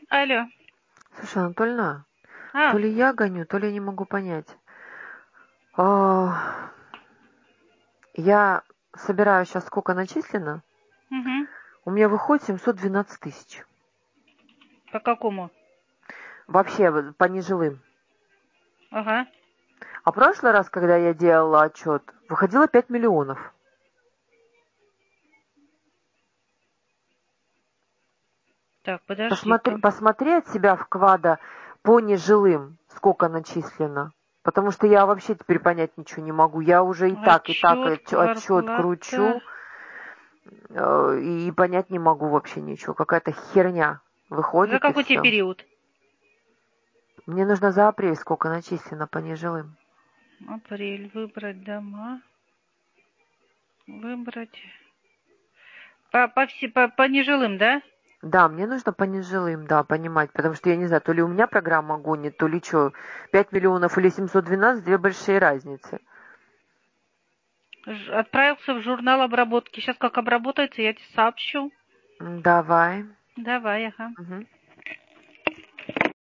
Алло. Слушай, Анатольевна, то А, ли я гоню, то ли я не могу понять. А, Я собираю сейчас, сколько начислено. угу. У меня выходит 712 тысяч. По какому? Вообще, вот по нежилым. Ага. А прошлый раз, когда я делала отчет, выходило 5 миллионов. Так, Посмотри, подожди-ка. посмотри от себя вклада по нежилым, сколько начислено. Потому что я вообще теперь понять ничего не могу. Я уже и так Отчет, отчет кварплата. кручу, и понять не могу вообще ничего. Какая-то херня За выходит и какой тебе все. период? Мне нужно за апрель сколько начислено по нежилым. Апрель. Выбрать дома. Выбрать. По нежилым, да? Да, мне нужно по нежилым, да, понимать, потому что я не знаю, то ли у меня программа гонит, то ли что. 5 миллионов или 712, две большие разницы. Отправился в журнал обработки. Сейчас как обработается, я тебе сообщу. Давай. Давай, ага. Мгм.